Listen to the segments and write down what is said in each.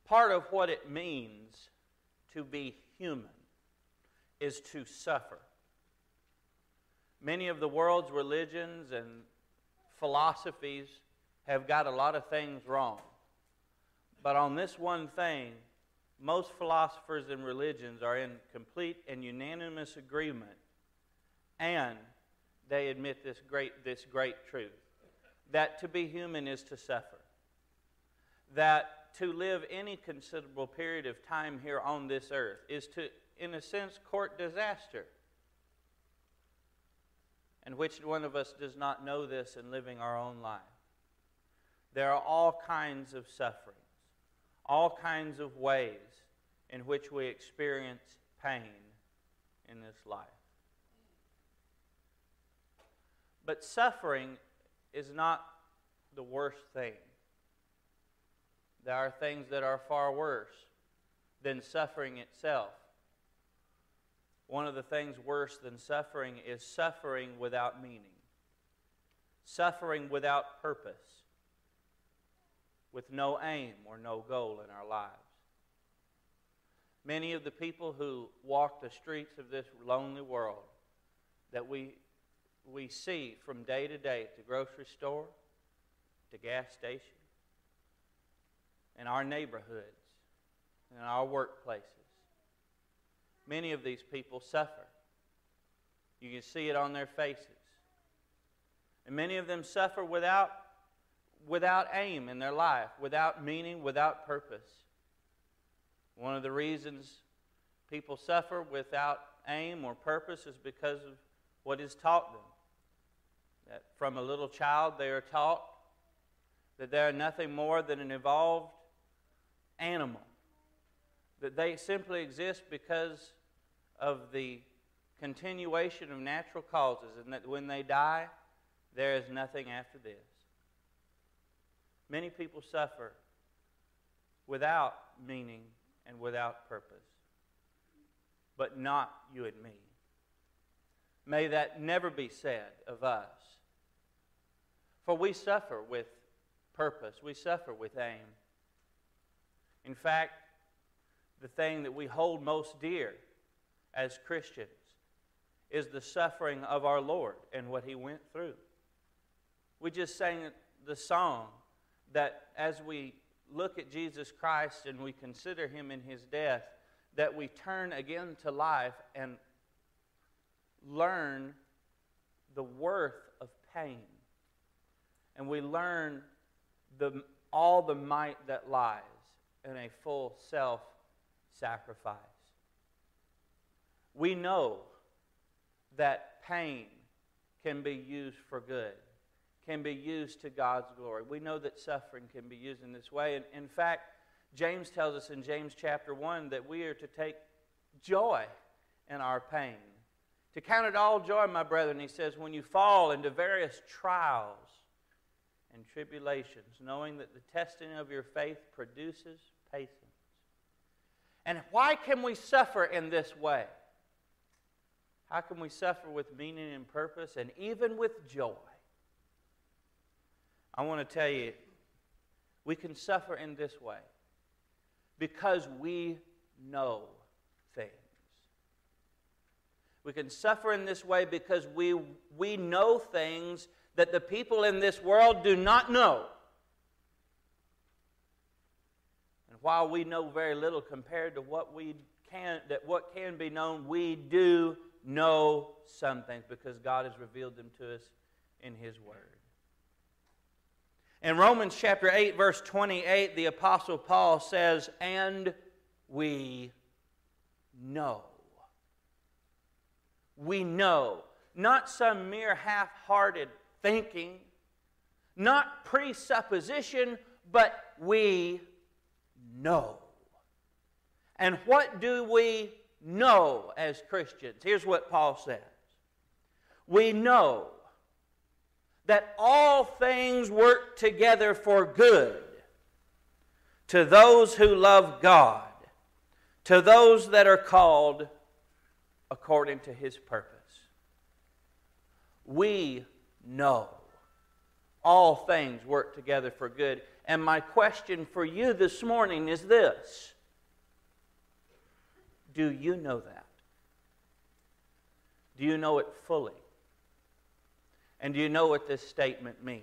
Part of what it means to be human is to suffer. Many of the world's religions and philosophies have got a lot of things wrong. But on this one thing, most philosophers and religions are in complete and unanimous agreement, and they admit this great truth, that to be human is to suffer. That to live any considerable period of time here on this earth is to, in a sense, court disaster. And which one of us does not know this in living our own life? There are all kinds of sufferings, all kinds of ways in which we experience pain in this life. But suffering is not the worst thing. There are things that are far worse than suffering itself. One of the things worse than suffering is suffering without meaning, suffering without purpose, with no aim or no goal in our lives. Many of the people who walk the streets of this lonely world that we see from day to day at the grocery store, the gas station, in our neighborhoods, in our workplaces. Many of these people suffer. You can see it on their faces. And many of them suffer without aim in their life, without meaning, without purpose. One of the reasons people suffer without aim or purpose is because of what is taught them. That from a little child they are taught that they are nothing more than an evolved animal. That they simply exist because of the continuation of natural causes, and that when they die, there is nothing after this. Many people suffer without meaning and without purpose, but not you and me. May that never be said of us. For we suffer with purpose. We suffer with aim. In fact, the thing that we hold most dear as Christians is the suffering of our Lord and what He went through. We just sang the song that as we look at Jesus Christ and we consider Him in His death, that we turn again to life and learn the worth of pain. And we learn all the might that lies in a full self-sacrifice. We know that pain can be used for good, can be used to God's glory. We know that suffering can be used in this way. And in fact, James tells us in James chapter 1 that we are to take joy in our pain. To count it all joy, my brethren, he says, when you fall into various trials and tribulations, knowing that the testing of your faith produces patience. And why can we suffer in this way? How can we suffer with meaning and purpose and even with joy? I want to tell you, we can suffer in this way because we know things. We can suffer in this way because we know things that the people in this world do not know. And while we know very little compared to what can be known, we do know some things because God has revealed them to us in His Word. In Romans chapter 8, verse 28, the Apostle Paul says, and we know. We know. Not some mere half-hearted thinking, not presupposition, but we know. And what do we know as Christians? Here's what Paul says. We know that all things work together for good to those who love God, to those that are called according to His purpose. We know all things work together for good. And my question for you this morning is this: do you know that? Do you know it fully? And do you know what this statement means?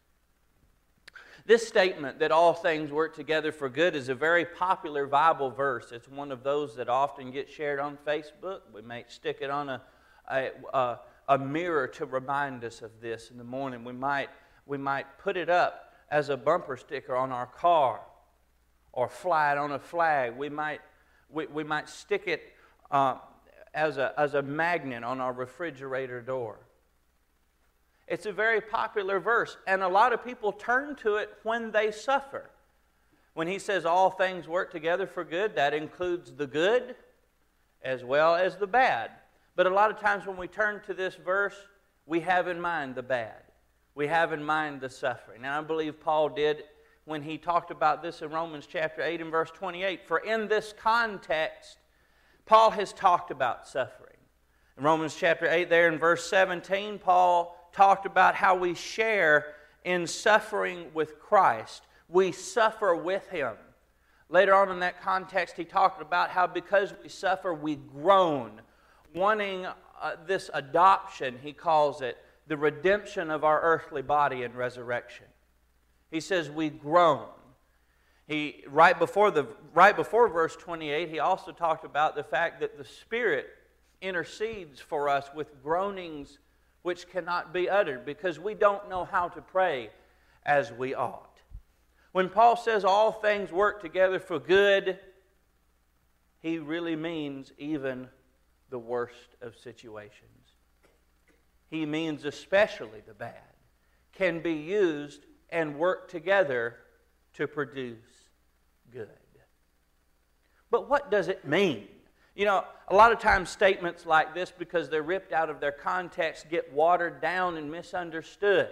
This statement that all things work together for good is a very popular Bible verse. It's one of those that often gets shared on Facebook. We may stick it on a mirror to remind us of this in the morning. We might put it up as a bumper sticker on our car or fly it on a flag. We might stick it as a magnet on our refrigerator door. It's a very popular verse, and a lot of people turn to it when they suffer. When he says all things work together for good, that includes the good as well as the bad. But a lot of times when we turn to this verse, we have in mind the bad. We have in mind the suffering. And I believe Paul did when he talked about this in Romans chapter 8 and verse 28. For in this context, Paul has talked about suffering. In Romans chapter 8 there in verse 17, Paul talked about how we share in suffering with Christ. We suffer with Him. Later on in that context, he talked about how because we suffer, we groan, wanting this adoption, he calls it, the redemption of our earthly body and resurrection. He says we groan. Right before verse 28, he also talked about the fact that the Spirit intercedes for us with groanings which cannot be uttered, because we don't know how to pray as we ought. When Paul says all things work together for good, he really means even the worst of situations. He means especially the bad can be used and work together to produce good. But what does it mean? You know, a lot of times statements like this, because they're ripped out of their context, get watered down and misunderstood.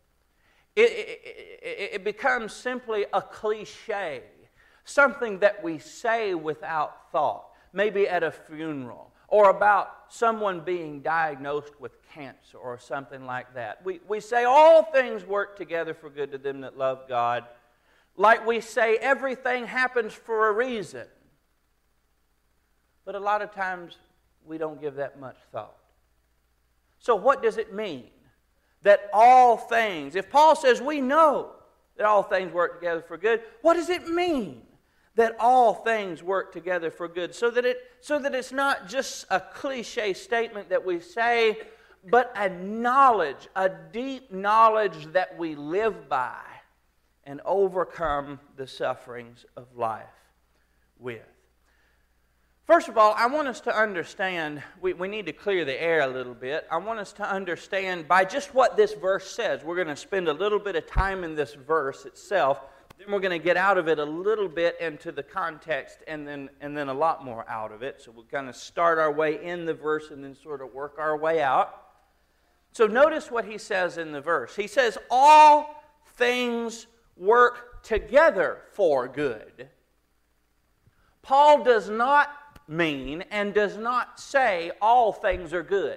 It becomes simply a cliche, something that we say without thought, maybe at a funeral, or about someone being diagnosed with cancer or something like that. We say all things work together for good to them that love God, like we say everything happens for a reason. But a lot of times we don't give that much thought. So what does it mean that all things, if Paul says we know that all things work together for good, what does it mean that all things work together for good? So that it's not just a cliche statement that we say, but a knowledge, a deep knowledge that we live by and overcome the sufferings of life with. First of all, I want us to understand, we need to clear the air a little bit. I want us to understand by just what this verse says. We're going to spend a little bit of time in this verse itself. Then we're going to get out of it a little bit into the context and then a lot more out of it. So we're going to start our way in the verse and then sort of work our way out. So notice what he says in the verse. He says, all things work together for good. Paul does not mean and does not say all things are good.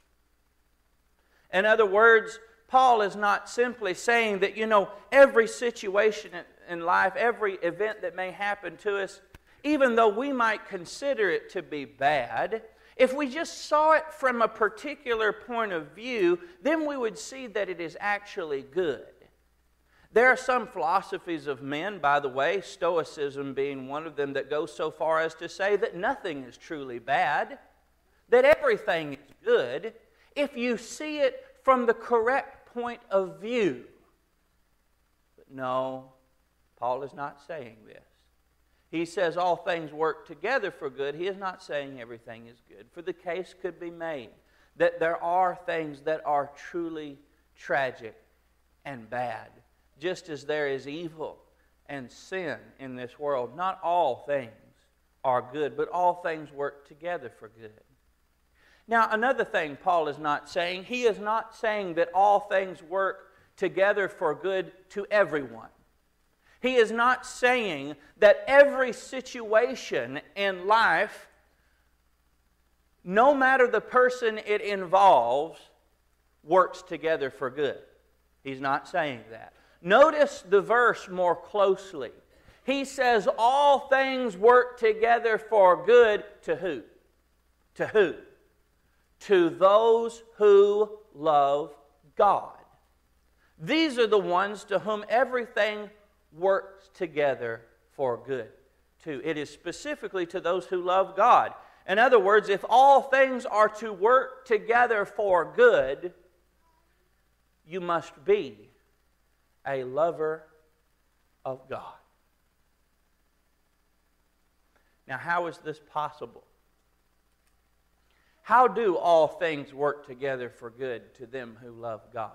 In other words, Paul is not simply saying that, every situation in life, every event that may happen to us, even though we might consider it to be bad, if we just saw it from a particular point of view, then we would see that it is actually good. There are some philosophies of men, by the way, Stoicism being one of them, that goes so far as to say that nothing is truly bad, that everything is good, if you see it from the correct point of view. But no, Paul is not saying this. He says all things work together for good. He is not saying everything is good. For the case could be made that there are things that are truly tragic and bad. Just as there is evil and sin in this world, not all things are good, but all things work together for good. Now, another thing Paul is not saying, he is not saying that all things work together for good to everyone. He is not saying that every situation in life, no matter the person it involves, works together for good. He's not saying that. Notice the verse more closely. He says all things work together for good to who? To who? To those who love God. These are the ones to whom everything works together for good. It is specifically to those who love God. In other words, if all things are to work together for good, you must be a lover of God. Now, how is this possible? How do all things work together for good to them who love God?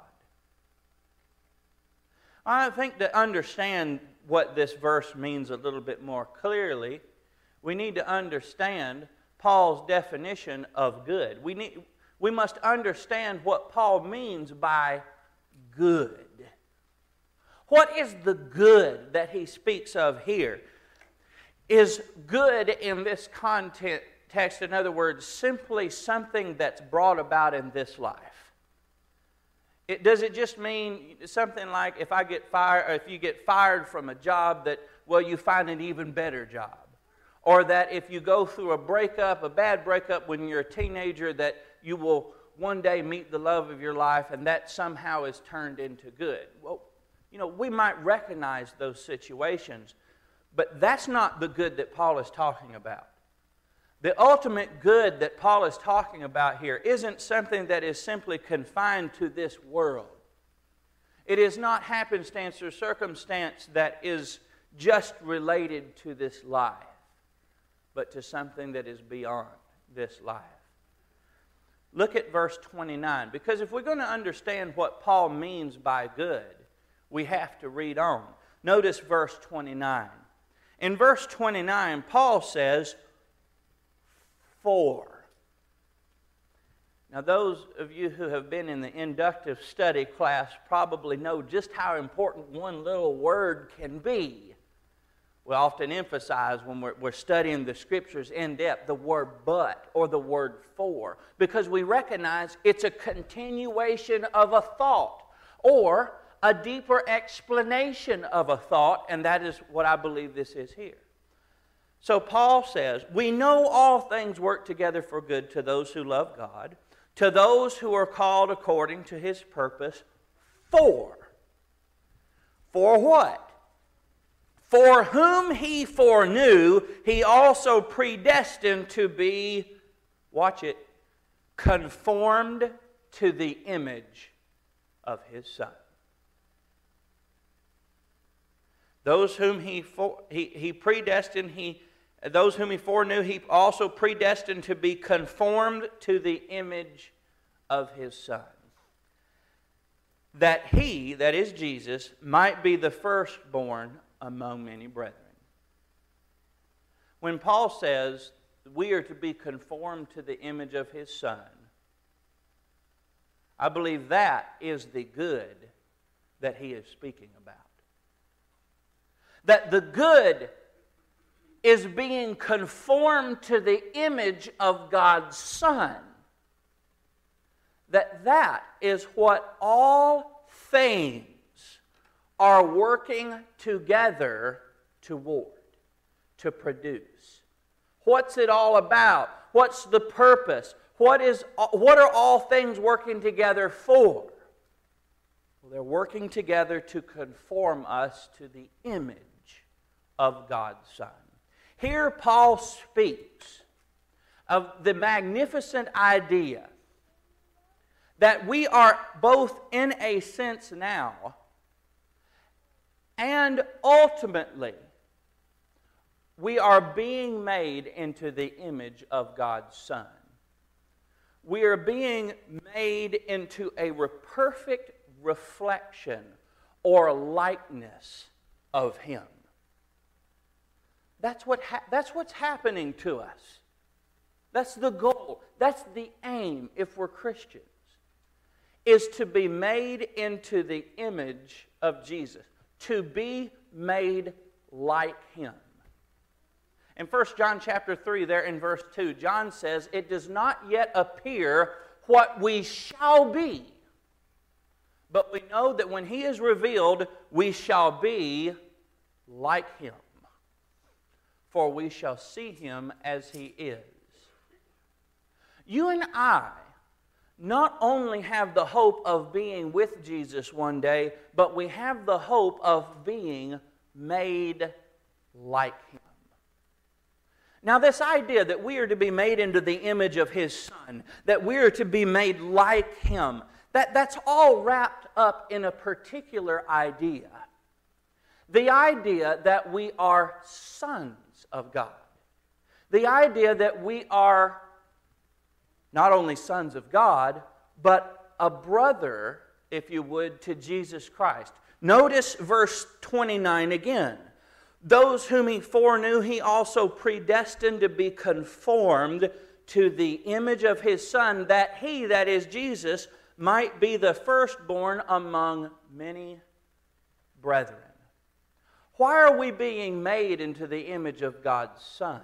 I think to understand what this verse means a little bit more clearly, we need to understand Paul's definition of good. We must understand what Paul means by good. What is the good that he speaks of here? Is good in this context, in other words, simply something that's brought about in this life? Does it just mean something like if I get fired, or if you get fired from a job that, well, you find an even better job? Or that if you go through a bad breakup when you're a teenager, that you will one day meet the love of your life and that somehow is turned into good? Well, we might recognize those situations, but that's not the good that Paul is talking about. The ultimate good that Paul is talking about here isn't something that is simply confined to this world. It is not happenstance or circumstance that is just related to this life, but to something that is beyond this life. Look at verse 29, because if we're going to understand what Paul means by good, we have to read on. Notice verse 29. In verse 29, Paul says, for. Now, those of you who have been in the inductive study class probably know just how important one little word can be. We often emphasize when we're studying the Scriptures in depth the word but or the word for, because we recognize it's a continuation of a thought or a deeper explanation of a thought, and that is what I believe this is here. So Paul says, we know all things work together for good to those who love God, to those who are called according to His purpose, for. For what? For whom He foreknew, He also predestined to be, watch it, conformed to the image of His Son. Those whom He predestined, those whom He foreknew, He also predestined to be conformed to the image of His Son, that He, that is Jesus, might be the firstborn among many brethren. When Paul says we are to be conformed to the image of His Son, I believe that is the good that he is speaking about. That the good is being conformed to the image of God's Son. That is what all things are working together toward, to produce. What's it all about? What's the purpose? What are all things working together for? Well, they're working together to conform us to the image of God's Son. Here Paul speaks of the magnificent idea that we are both in a sense now and ultimately we are being made into the image of God's Son. We are being made into a perfect reflection or likeness of Him. That's what's happening to us. That's the goal. That's the aim if we're Christians, is to be made into the image of Jesus, to be made like Him. In 1 John chapter 3, there in verse 2, John says, it does not yet appear what we shall be, But we know that when He is revealed, we shall be like Him, for we shall see Him as He is. You and I not only have the hope of being with Jesus one day, but we have the hope of being made like Him. Now, this idea that we are to be made into the image of His Son, that we are to be made like Him, that's all wrapped up in a particular idea. The idea that we are sons of God. The idea that we are not only sons of God, but a brother, if you would, to Jesus Christ. Notice verse 29 again. Those whom He foreknew, He also predestined to be conformed to the image of His Son, that He, that is Jesus, might be the firstborn among many brethren. Why are we being made into the image of God's Son?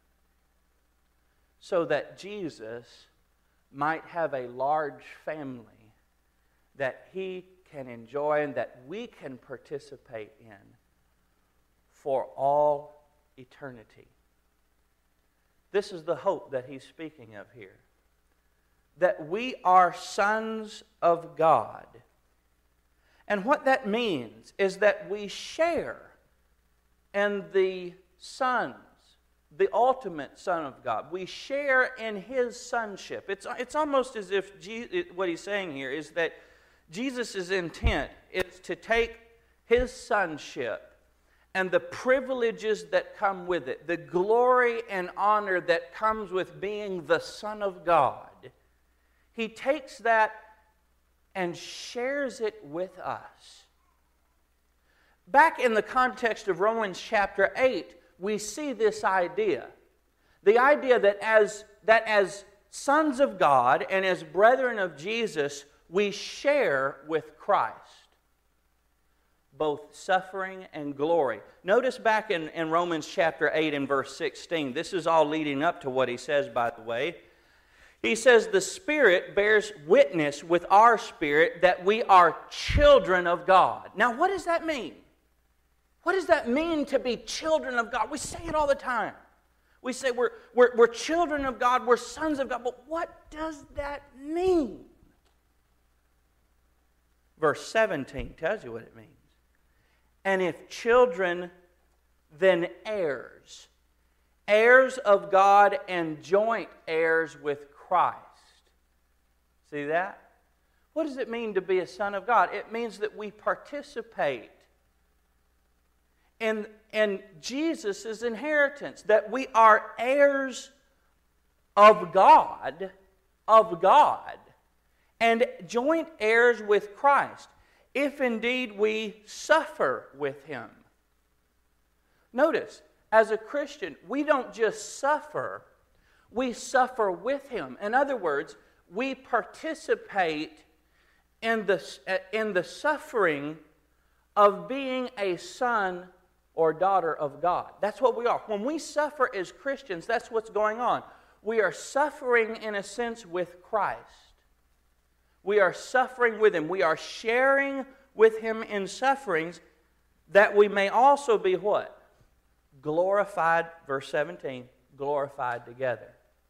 So that Jesus might have a large family that He can enjoy and that we can participate in for all eternity. This is the hope that He's speaking of here. That we are sons of God. And what that means is that we share in the sons, the ultimate Son of God. We share in His sonship. It's almost as if what He's saying here is that Jesus' intent is to take His sonship and the privileges that come with it, the glory and honor that comes with being the Son of God. He takes that and shares it with us. Back in the context of Romans chapter 8, we see this idea. The idea that as sons of God and as brethren of Jesus, we share with Christ both suffering and glory. Notice back in Romans chapter 8 and verse 16. This is all leading up to what he says, by the way. He says, the Spirit bears witness with our spirit that we are children of God. Now, what does that mean? What does that mean to be children of God? We say it all the time. We say we're children of God, we're sons of God, but what does that mean? Verse 17 tells you what it means. And if children, then heirs. Heirs of God and joint heirs with Christ. See that? What does it mean to be a son of God? It means that we participate in Jesus' inheritance, that we are heirs of God, and joint heirs with Christ, if indeed we suffer with Him. Notice, as a Christian, we don't just suffer, we suffer with Him. In other words, we participate in the suffering of being a son or daughter of God. That's what we are. When we suffer as Christians, that's what's going on. We are suffering, in a sense, with Christ. We are suffering with Him. We are sharing with Him in sufferings, that we may also be what? Glorified, verse 17, glorified together.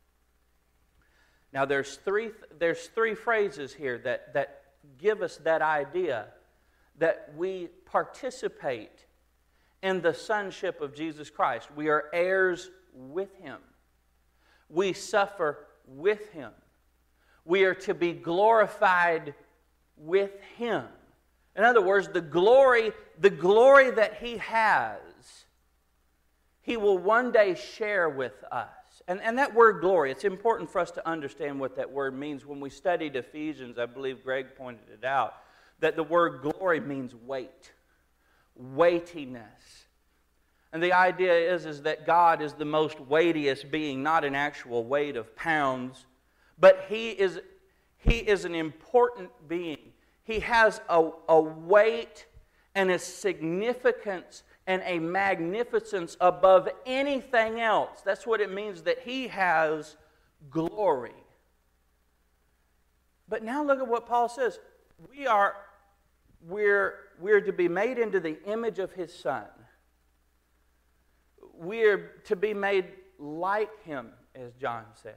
Now there's three phrases here that give us that idea that we participate in the sonship of Jesus Christ. We are heirs with Him. We suffer with Him. We are to be glorified with Him. In other words, the glory that He has, He will one day share with us. And that word glory, it's important for us to understand what that word means. When we studied Ephesians, I believe Greg pointed it out, that the word glory means weight, weightiness. And the idea is that God is the most weightiest being, not an actual weight of pounds, but He is an important being. He has a weight and a significance and a magnificence above anything else. That's what it means that He has glory. But now look at what Paul says. We are we're to be made into the image of His Son. We're to be made like Him, as John says.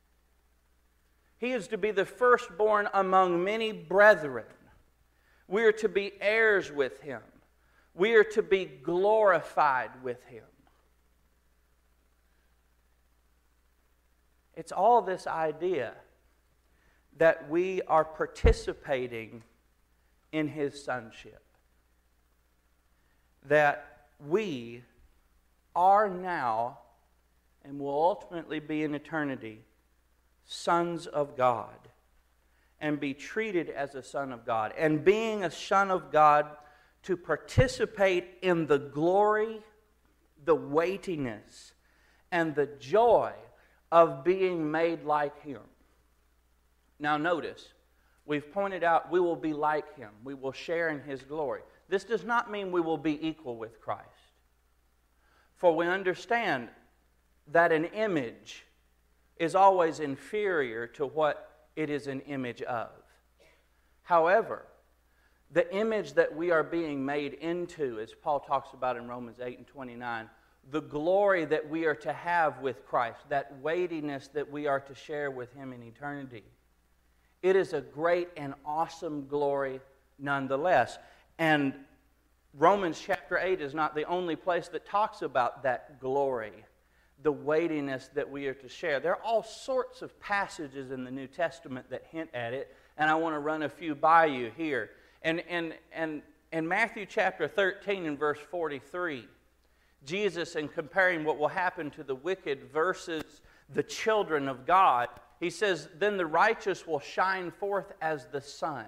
He is to be the firstborn among many brethren. We are to be heirs with Him. We are to be glorified with Him. It's all this idea that we are participating in His sonship. That we are now, and will ultimately be in eternity, sons of God, and be treated as a son of God. And being a son of God, to participate in the glory, the weightiness, and the joy of being made like Him. Now notice, we've pointed out we will be like Him. We will share in His glory. This does not mean we will be equal with Christ. For we understand that an image is always inferior to what it is an image of. However, the image that we are being made into, as Paul talks about in Romans 8 and 29, the glory that we are to have with Christ, that weightiness that we are to share with Him in eternity, it is a great and awesome glory nonetheless. And Romans chapter 8 is not the only place that talks about that glory, the weightiness that we are to share. There are all sorts of passages in the New Testament that hint at it, and I want to run a few by you here. And in Matthew chapter 13 and verse 43, Jesus, in comparing what will happen to the wicked versus the children of God, He says, "Then the righteous will shine forth as the sun."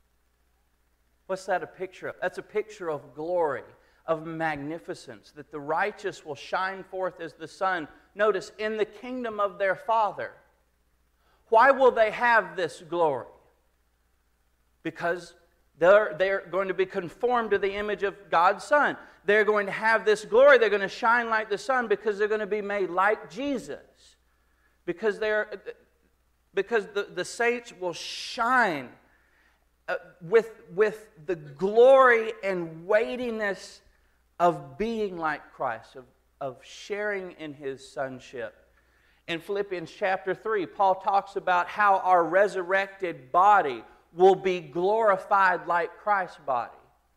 What's that a picture of? That's a picture of glory, of magnificence, that the righteous will shine forth as the sun. Notice, in the kingdom of their Father. Why will they have this glory? Because they're going to be conformed to the image of God's Son. They're going to have this glory. They're going to shine like the sun because they're going to be made like Jesus. Because the saints will shine with the glory and weightiness of being like Christ, of sharing in His sonship. In Philippians chapter 3, Paul talks about how our resurrected body will be glorified like Christ's body.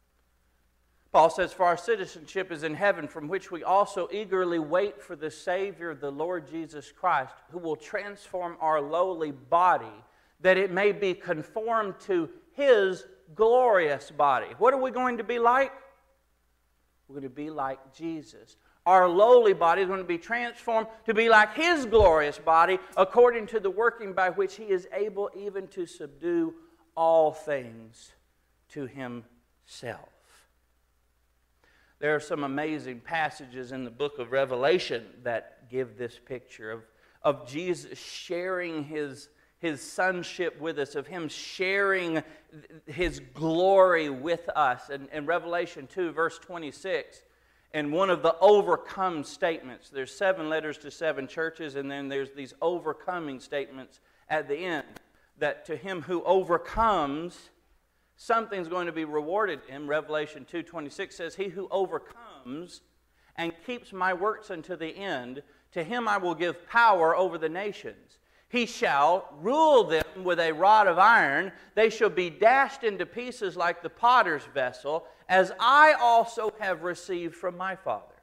Paul says, "For our citizenship is in heaven, from which we also eagerly wait for the Savior, the Lord Jesus Christ, who will transform our lowly body, that it may be conformed to His glorious body." What are we going to be like? We're going to be like Jesus. Our lowly body is going to be transformed to be like His glorious body, according to the working by which He is able even to subdue all things to Himself. There are some amazing passages in the book of Revelation that give this picture of Jesus sharing His sonship with us, of Him sharing His glory with us. And in Revelation 2, verse 26, and one of the overcome statements, there's 7 letters to 7 churches, and then there's these overcoming statements at the end, that to him who overcomes, something's going to be rewarded him. Revelation 2:26 says, "He who overcomes and keeps my works unto the end, to him I will give power over the nations. He shall rule them with a rod of iron. They shall be dashed into pieces like the potter's vessel, as I also have received from my Father."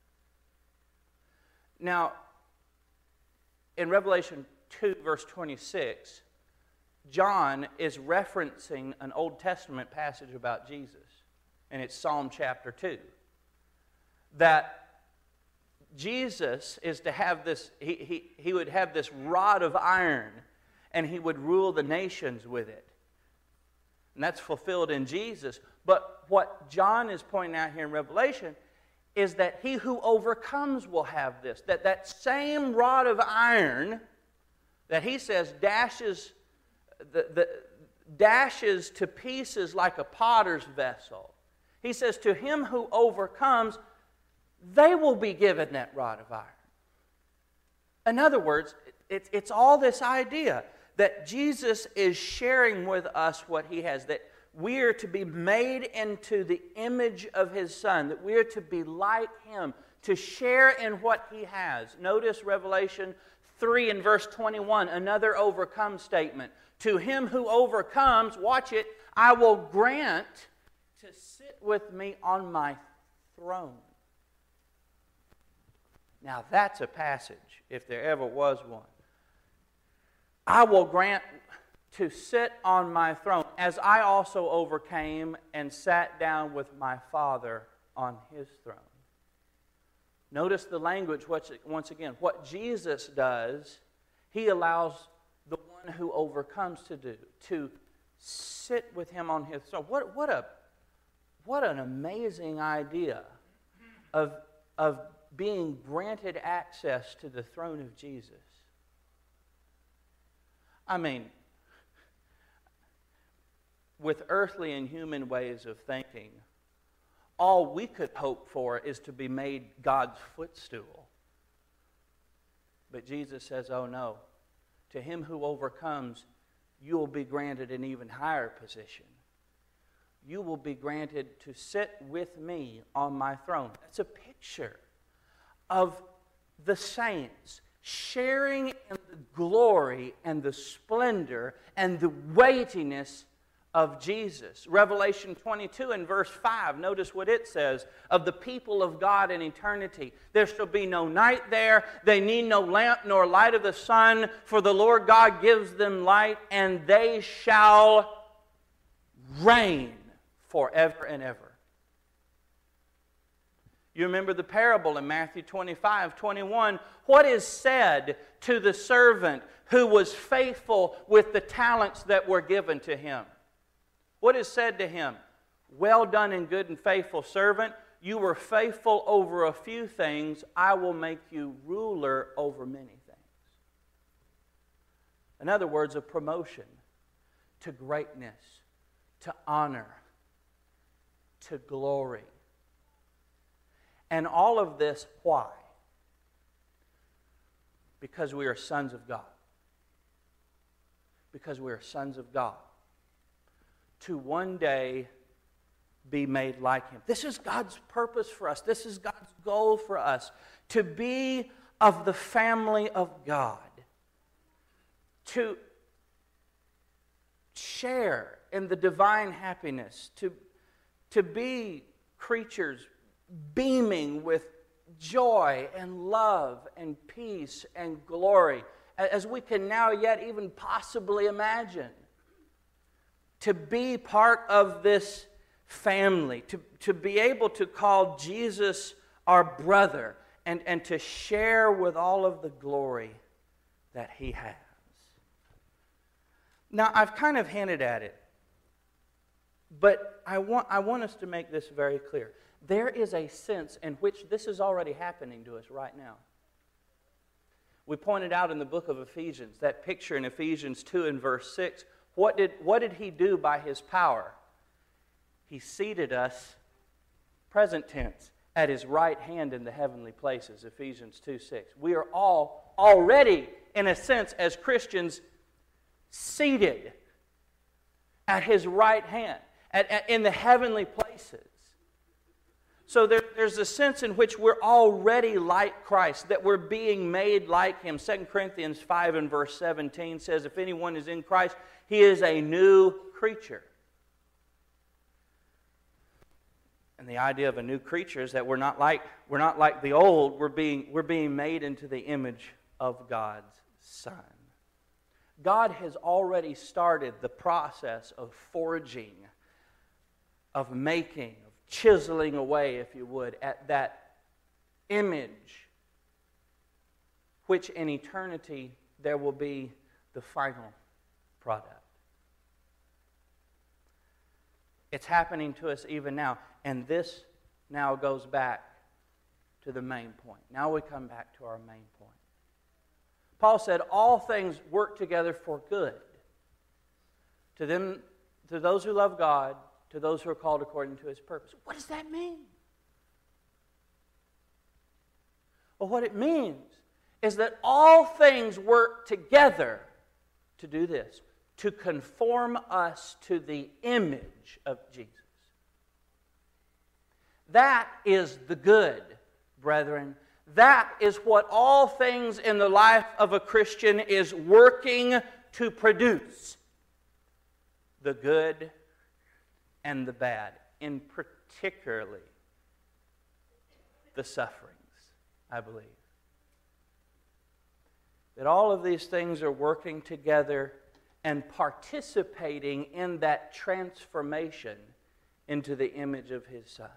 Now, in Revelation 2, verse 26, John is referencing an Old Testament passage about Jesus, and it's Psalm chapter 2. That Jesus is to have this, he would have this rod of iron, and He would rule the nations with it. And that's fulfilled in Jesus. But what John is pointing out here in Revelation is that he who overcomes will have this. That same rod of iron that he says dashes to pieces like a potter's vessel. He says to him who overcomes, they will be given that rod of iron. In other words, it's all this idea that Jesus is sharing with us what He has. That we are to be made into the image of His Son, that we are to be like Him, to share in what He has. Notice Revelation 3 and verse 21, another overcome statement. To him who overcomes, watch it, I will grant to sit with me on my throne. Now that's a passage, if there ever was one. I will grant to sit on my throne, as I also overcame and sat down with my Father on His throne. Notice the language once again. What Jesus does, He allows the one who overcomes to do, to sit with Him on His throne. What an amazing idea of being granted access to the throne of Jesus. I mean, with earthly and human ways of thinking, all we could hope for is to be made God's footstool. But Jesus says, oh no, to him who overcomes, you will be granted an even higher position. You will be granted to sit with me on my throne. That's a picture of the saints sharing in the glory and the splendor and the weightiness of Jesus. Revelation 22 and verse 5, notice what it says, of the people of God in eternity. There shall be no night there, they need no lamp nor light of the sun, for the Lord God gives them light, and they shall reign forever and ever. You remember the parable in Matthew 25:21. What is said to the servant who was faithful with the talents that were given to him? What is said to him? Well done and good and faithful servant. You were faithful over a few things. I will make you ruler over many things. In other words, a promotion to greatness, to honor, to glory. And all of this, why? Because we are sons of God. Because we are sons of God. To one day be made like Him. This is God's purpose for us. This is God's goal for us. To be of the family of God. To share in the divine happiness. To be creatures beaming with joy and love and peace and glory, as we can now yet even possibly imagine. To be part of this family, to be able to call Jesus our brother, and to share with all of the glory that He has. Now, I've kind of hinted at it, but I want us to make this very clear. There is a sense in which this is already happening to us right now. We pointed out in the book of Ephesians, that picture in Ephesians 2 and verse 6, what did He do by His power? He seated us, present tense, at His right hand in the heavenly places, Ephesians 2:6. We are all already, in a sense, as Christians, seated at His right hand, in the heavenly places. So there's a sense in which we're already like Christ, that we're being made like Him. 2 Corinthians 5 and verse 17 says, if anyone is in Christ, he is a new creature. And the idea of a new creature is that we're not like the old. We're being made into the image of God's Son. God has already started the process of forging, of making, of chiseling away, if you would, at that image, which in eternity there will be the final product. It's happening to us even now. And this now goes back to the main point. Now we come back to our main point. Paul said, all things work together for good. To those who love God, to those who are called according to His purpose. What does that mean? Well, what it means is that all things work together to do this. to conform us to the image of Jesus. That is the good, brethren. That is what all things in the life of a Christian is working to produce. The good and the bad, in particularly the sufferings, I believe. That all of these things are working together and participating in that transformation into the image of His Son.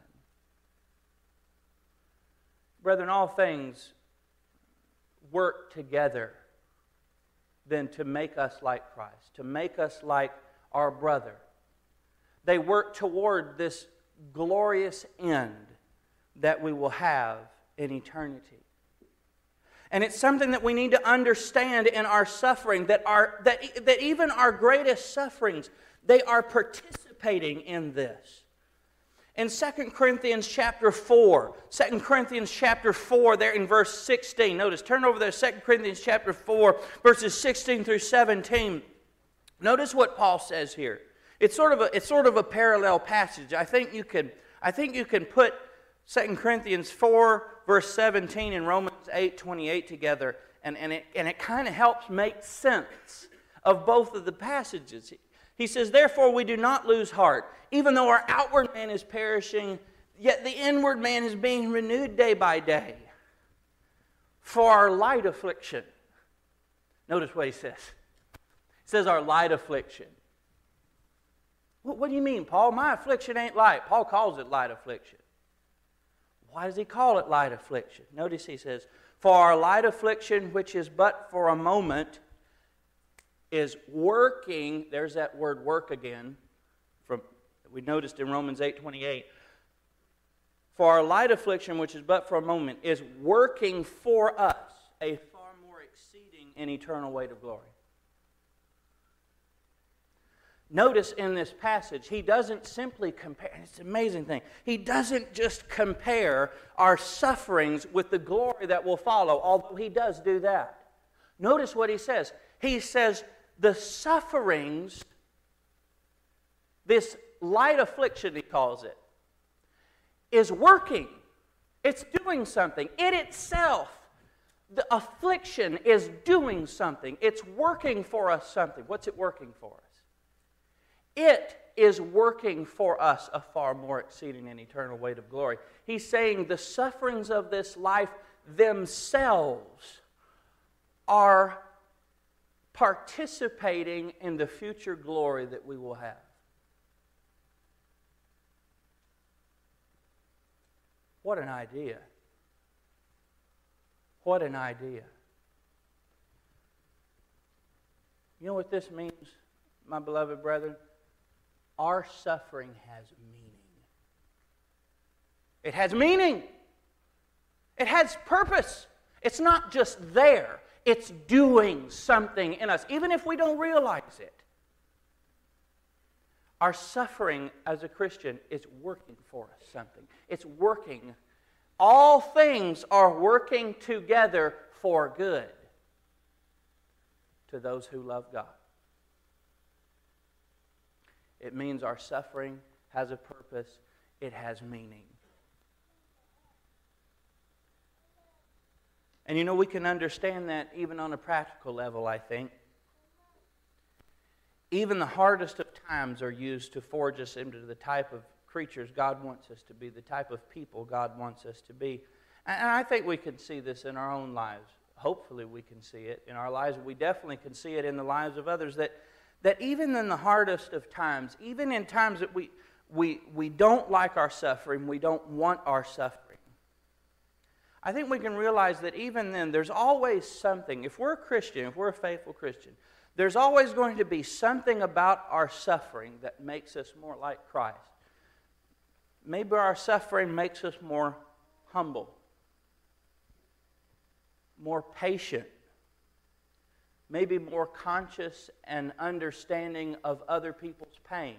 Brethren, all things work together then to make us like Christ, to make us like our brother. They work toward this glorious end that we will have in eternity. And it's something that we need to understand in our suffering, that even our greatest sufferings, they are participating in this. In 2 Corinthians chapter 4, there in verse 16, notice, turn over there, 2 Corinthians chapter 4, verses 16 through 17. Notice what Paul says here. It's sort of a parallel passage. I think you can put 2 Corinthians 4, verse 17 and Romans 8:28 together, and it kind of helps make sense of both of the passages. He says, "Therefore we do not lose heart, even though our outward man is perishing, yet the inward man is being renewed day by day. For our light affliction," notice what he says. He says our light affliction. What do you mean, Paul? My affliction ain't light. Paul calls it light affliction. Why does he call it light affliction? Notice he says, "For our light affliction, which is but for a moment, is working," there's that word work again, we noticed in Romans 8:28. "For our light affliction, which is but for a moment, is working for us a far more exceeding and eternal weight of glory." Notice in this passage, he doesn't simply compare, it's an amazing thing, he doesn't just compare our sufferings with the glory that will follow, although he does do that. Notice what he says. He says, the sufferings, this light affliction, he calls it, is working. It's doing something. It itself, the affliction is doing something. It's working for us something. What's it working for us? It is working for us a far more exceeding and eternal weight of glory. He's saying the sufferings of this life themselves are participating in the future glory that we will have. What an idea. What an idea. You know what this means, my beloved brethren? Our suffering has meaning. It has meaning. It has purpose. It's not just there. It's doing something in us, even if we don't realize it. Our suffering as a Christian is working for us something. It's working. All things are working together for good to those who love God. It means our suffering has a purpose. It has meaning. And you know, we can understand that even on a practical level, I think. Even the hardest of times are used to forge us into the type of creatures God wants us to be, the type of people God wants us to be. And I think we can see this in our own lives. Hopefully we can see it in our lives. We definitely can see it in the lives of others, that even in the hardest of times, even in times that we don't like our suffering, we don't want our suffering, I think we can realize that even then there's always something. If we're a Christian, if we're a faithful Christian, there's always going to be something about our suffering that makes us more like Christ. Maybe our suffering makes us more humble, more patient, maybe more conscious and understanding of other people's pain.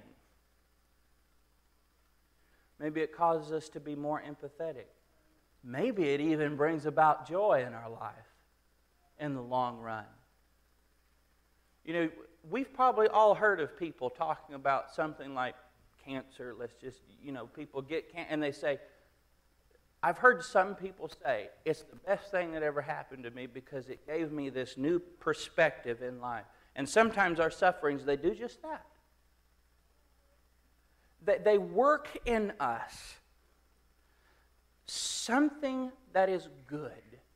Maybe it causes us to be more empathetic. Maybe it even brings about joy in our life in the long run. You know, we've probably all heard of people talking about something like cancer. Let's just, people get cancer, and they say, I've heard some people say, it's the best thing that ever happened to me because it gave me this new perspective in life. And sometimes our sufferings, they do just that. They work in us something that is good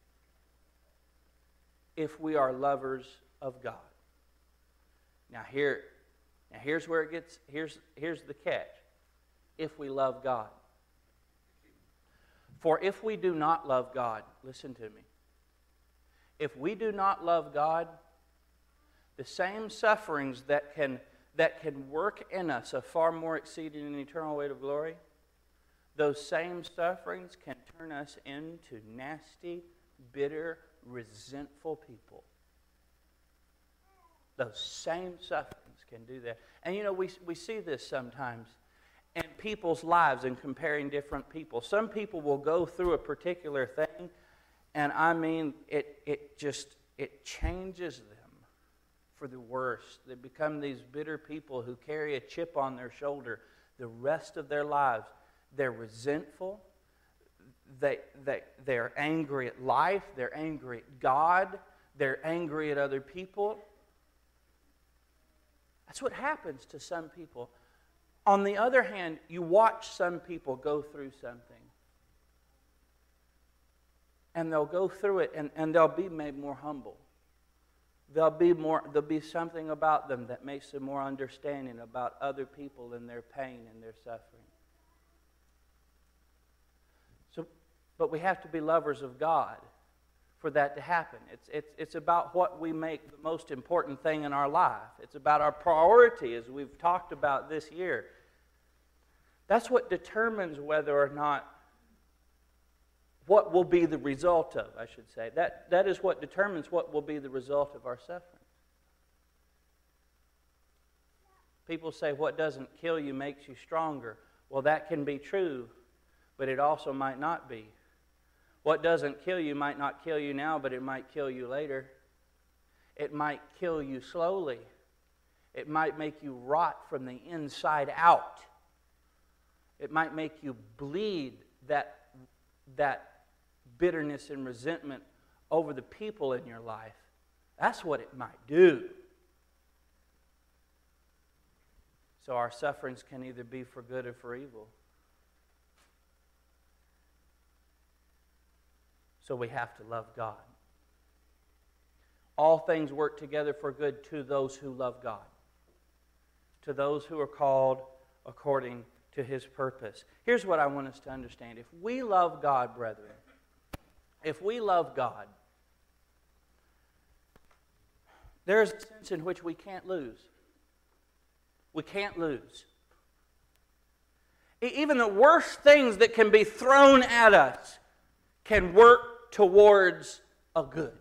if we are lovers of God. Now here's where it gets, here's the catch. If we love God. For if we do not love God, listen to me. If we do not love God, the same sufferings that can work in us a far more exceeding an eternal weight of glory, those same sufferings can turn us into nasty, bitter, resentful people. Those same sufferings can do that. And we see this sometimes in people's lives and comparing different people. Some people will go through a particular thing, and I mean, it changes them for the worse. They become these bitter people who carry a chip on their shoulder the rest of their lives. They're resentful. They're angry at life. They're angry at God. They're angry at other people. That's what happens to some people. On the other hand, you watch some people go through something. And they'll go through it and they'll be made more humble. There'll be something about them that makes them more understanding about other people and their pain and their suffering. But we have to be lovers of God for that to happen. It's about what we make the most important thing in our life. It's about our priority, as we've talked about this year. That's what determines whether or not, what will be the result of, I should say. That is what determines what will be the result of our suffering. People say what doesn't kill you makes you stronger. Well, that can be true, but it also might not be. What doesn't kill you might not kill you now, but it might kill you later. It might kill you slowly. It might make you rot from the inside out. It might make you bleed that bitterness and resentment over the people in your life. That's what it might do. So our sufferings can either be for good or for evil. So we have to love God. All things work together for good to those who love God, to those who are called according to His purpose. Here's what I want us to understand. If we love God, brethren, if we love God, there's a sense in which we can't lose. We can't lose. Even the worst things that can be thrown at us can work towards a good.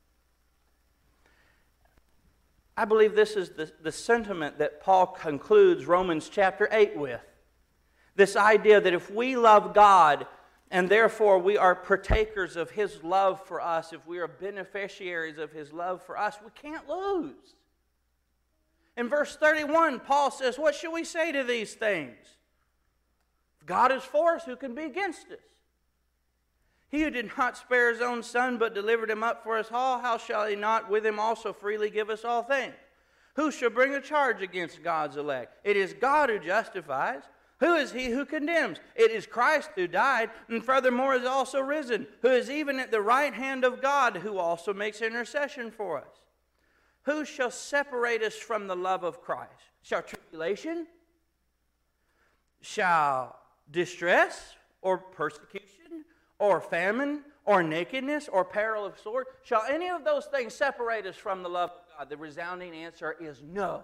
I believe this is the sentiment that Paul concludes Romans chapter 8 with. This idea that if we love God, and therefore we are partakers of His love for us, if we are beneficiaries of His love for us, we can't lose. In verse 31, Paul says, what shall we say to these things? If God is for us, who can be against us? He who did not spare His own Son, but delivered Him up for us all, how shall He not with Him also freely give us all things? Who shall bring a charge against God's elect? It is God who justifies. Who is he who condemns? It is Christ who died, and furthermore is also risen, who is even at the right hand of God, who also makes intercession for us. Who shall separate us from the love of Christ? Shall tribulation? Shall distress? Or persecution? Or famine? Or nakedness? Or peril of sword? Shall any of those things separate us from the love of God? The resounding answer is no.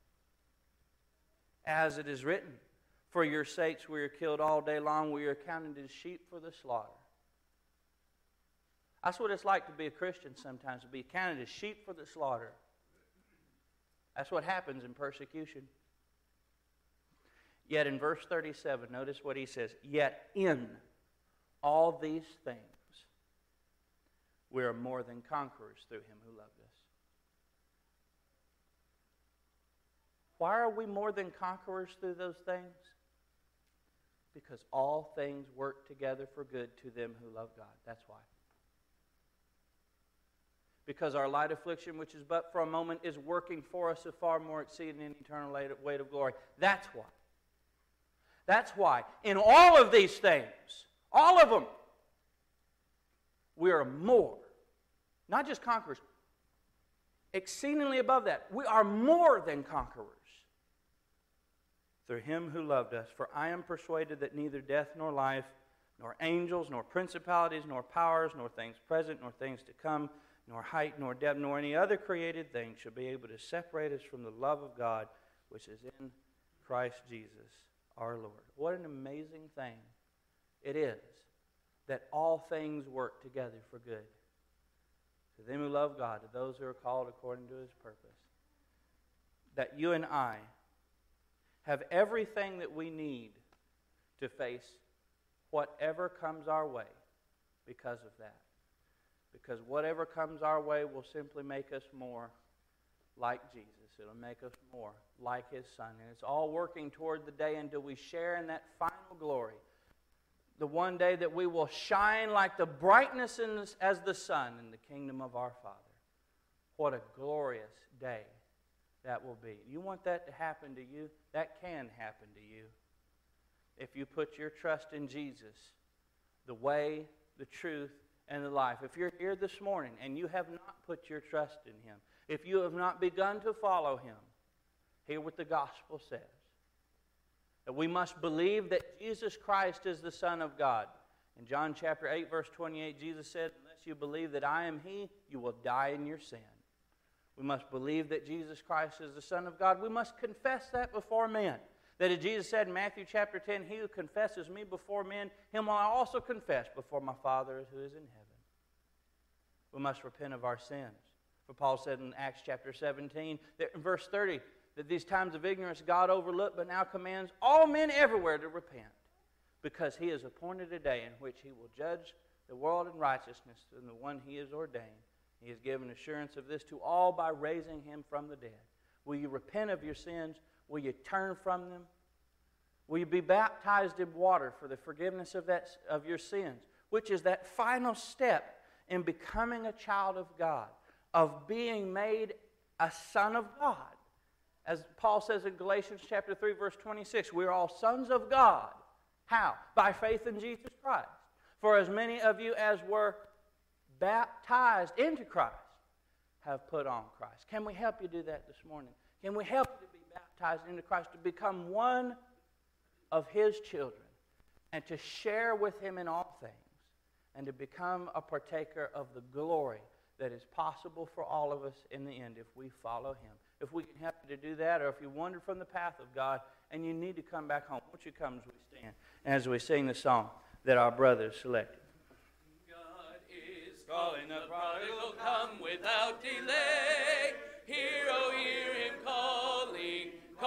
As it is written, for your sakes we are killed all day long. We are counted as sheep for the slaughter. That's what it's like to be a Christian sometimes, to be counted as sheep for the slaughter. That's what happens in persecution. Yet in verse 37, notice what he says. Yet in all these things, we are more than conquerors through Him who loved us. Why are we more than conquerors through those things? Because all things work together for good to them who love God. That's why. Because our light affliction, which is but for a moment, is working for us a far more exceeding and eternal weight of glory. That's why. That's why. In all of these things, all of them, we are more. Not just conquerors. Exceedingly above that. We are more than conquerors. Through Him who loved us. For I am persuaded that neither death nor life, nor angels, nor principalities, nor powers, nor things present, nor things to come, nor height, nor depth, nor any other created thing shall be able to separate us from the love of God, which is in Christ Jesus our Lord. What an amazing thing it is that all things work together for good. To them who love God, to those who are called according to His purpose. That you and I have everything that we need to face whatever comes our way because of that. Because whatever comes our way will simply make us more like Jesus. It'll make us more like His Son. And it's all working toward the day until we share in that final glory. The one day that we will shine like the brightness as the sun in the kingdom of our Father. What a glorious day that will be. You want that to happen to you? That can happen to you. If you put your trust in Jesus, the way, the truth, and the life. If you're here this morning and you have not put your trust in Him, if you have not begun to follow Him, hear what the gospel says. That we must believe that Jesus Christ is the Son of God. In John chapter 8, verse 28, Jesus said, unless you believe that I am He, you will die in your sin. We must believe that Jesus Christ is the Son of God. We must confess that before men. That as Jesus said in Matthew chapter 10, he who confesses me before men, him will I also confess before my Father who is in heaven. We must repent of our sins. For Paul said in Acts chapter 17, that in verse 30, that these times of ignorance God overlooked, but now commands all men everywhere to repent, because He has appointed a day in which He will judge the world in righteousness in the one He has ordained. He has given assurance of this to all by raising Him from the dead. Will you repent of your sins? Will you turn from them? Will you be baptized in water for the forgiveness of your sins, which is that final step in becoming a child of God, of being made a son of God? As Paul says in Galatians chapter 3, verse 26, we are all sons of God. How? By faith in Jesus Christ. For as many of you as were baptized into Christ have put on Christ. Can we help you do that this morning? Can we help you to be baptized into Christ, to become one of His children, and to share with Him in all things, and to become a partaker of the glory that is possible for all of us in the end if we follow Him. If we can help you to do that, or if you wandered from the path of God and you need to come back home, won't you come as we stand and as we sing the song that our brothers selected. God is calling, the prodigal come without delay.